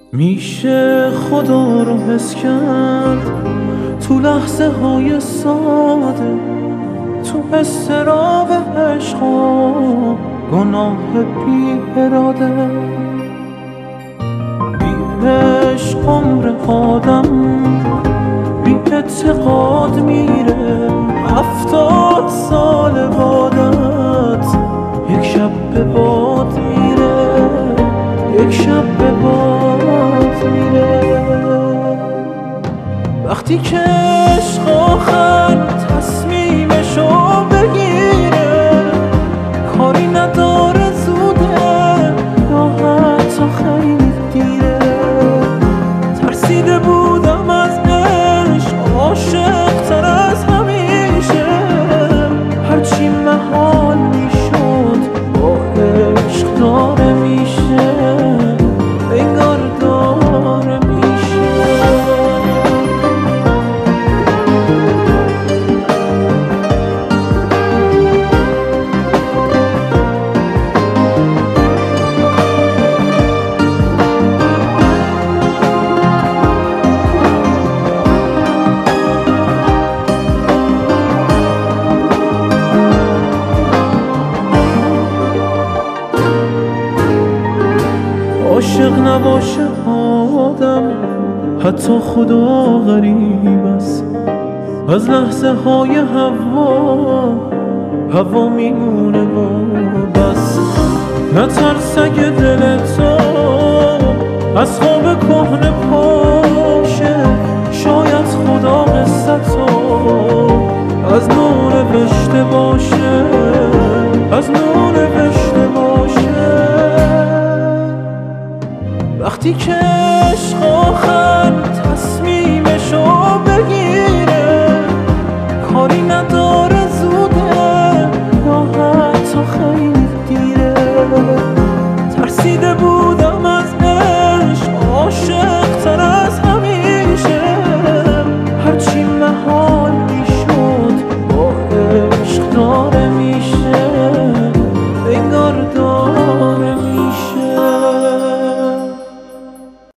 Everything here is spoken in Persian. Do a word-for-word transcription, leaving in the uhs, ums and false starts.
میشه خدا رو حس کرد تو لحظه های ساده، تو استراب عشق و گناه بی اراده. بی عشق عمر آدم بی اعتقاد میره، هفتاد سال بادت یک شب به باد میره، یک شب به باد میره. وقتی که عشق آخر تصمیمشو بگیره، کاری نداره زوده یا حتی خیلی دیره. ترسیده بودم از عشق، عاشق تر از همیشه، هرچی محال میشد با عشق داره میشه، انگار داره میشه. عاشق نباشه آدم، حتی خدا غریب است. از لحظه های هوا هوا میمونه و بس. نترس اگه دل تو از خواب کهنه پاشه، شاید خدا قصتو از نو نوشته باشه، از نو نوشته باشه. وقتی که عشق آخر تصمیم